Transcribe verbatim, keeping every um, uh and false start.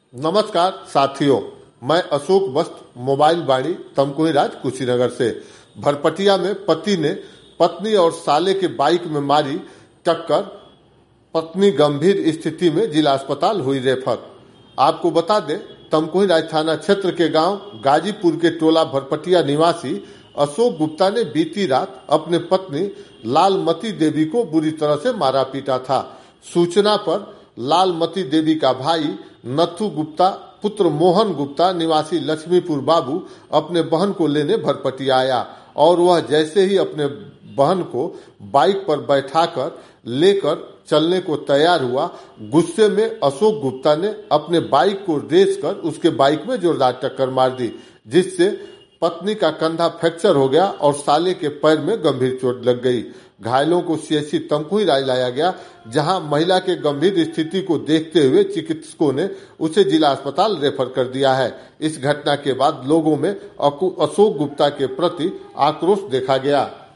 नमस्कार साथियों, मैं अशोक वस्त मोबाइल बाड़ी तमकुही राज कुशीनगर से। भरपटिया में पति ने पत्नी और साले के बाइक में मारी टक्कर, पत्नी गंभीर स्थिति में जिला अस्पताल हुई रेफर। आपको बता दें, तमकुही राज थाना क्षेत्र के गांव गाजीपुर के टोला भरपटिया निवासी अशोक गुप्ता ने बीती रात अपने पत्नी लालमती देवी को बुरी तरह से मारा पीटा था। सूचना पर लालमती देवी का भाई नथु गुप्ता पुत्र मोहन गुप्ता निवासी लक्ष्मीपुर बाबू अपने बहन को लेने भरपटिया आया और वह जैसे ही अपने बहन को बाइक पर बैठाकर लेकर चलने को तैयार हुआ, गुस्से में अशोक गुप्ता ने अपने बाइक को रेस कर उसके बाइक में जोरदार टक्कर मार दी, जिससे पत्नी का कंधा फ्रैक्चर हो गया और साले के पैर में गंभीर चोट लग गई। घायलों को सीएचसी तमकुही राज लाया गया, जहां महिला के गंभीर स्थिति को देखते हुए चिकित्सकों ने उसे जिला अस्पताल रेफर कर दिया है। इस घटना के बाद लोगों में अशोक गुप्ता के प्रति आक्रोश देखा गया।